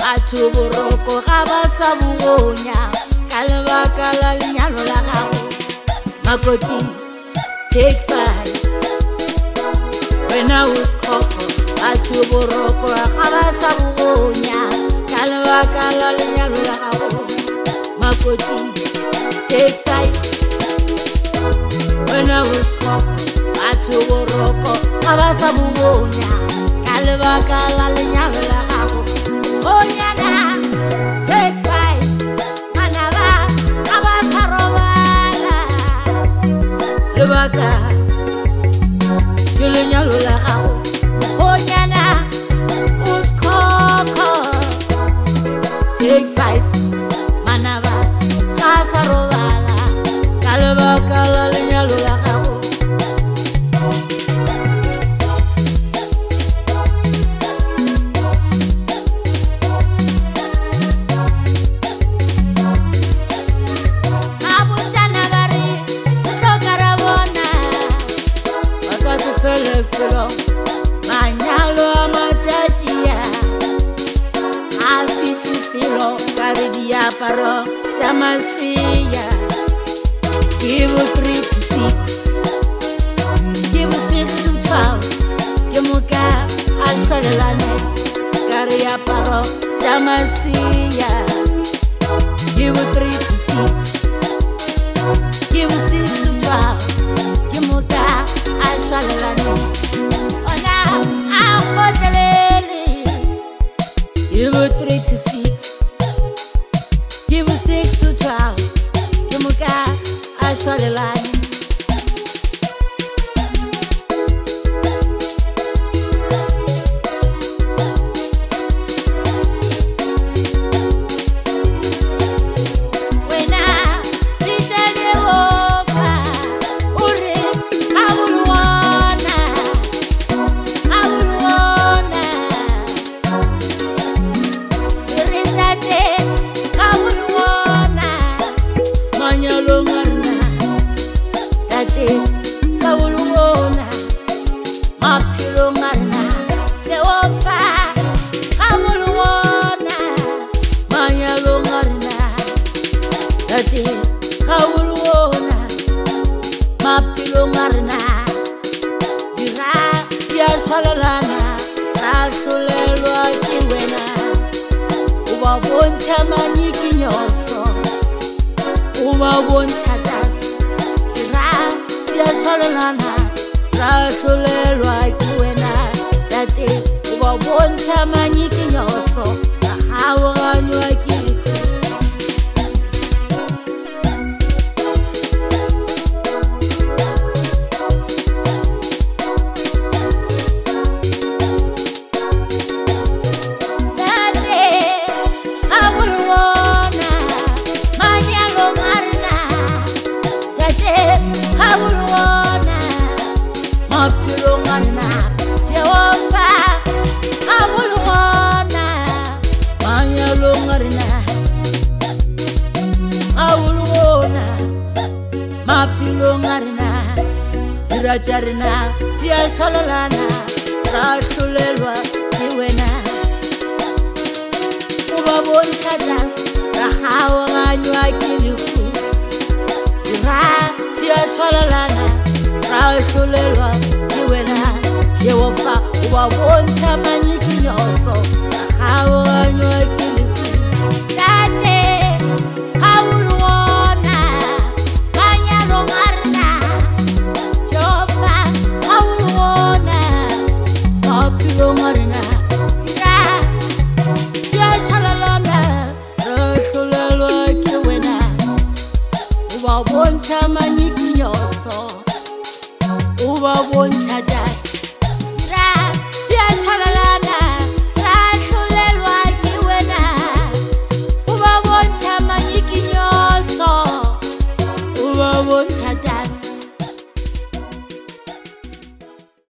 batho boroko ga ba sa bogonya ka lebaka la lenyalo la gago. Makoti take 5 wena o skoko batho boroko ga ba sa bogonya ka lebaka la lenyalo la gago. Makoti take 5 wena o skoko batho boroko ga ba sa bogonya ka lebaka la lenyalo la gago. Onyana take 5 manaba ga ba sa robala lebaka ke lenyalo la gago. Onyana o skoko take 5 manaba ga sa robala ka lebaka la lenyalo la gago. Manyalo a matšatšia a fitlhefelo ka re diaparo tša masea. Ke bo 3 to 6 ke bo 6 to 12 ke moka a tšwelelane ka re diaparo tša masea. Ke bo 3 to 6 ke bo 6 to 12 ke moka a tšwelelane. Give her 3 to 6, give her 6 to 12, give her God, I saw the line. Jarina dia sololana rasulelwa iwena uba bonchadas rahawa nywa kiliku dia sololana rasulelwa iwena jewofa uba boncha manyiki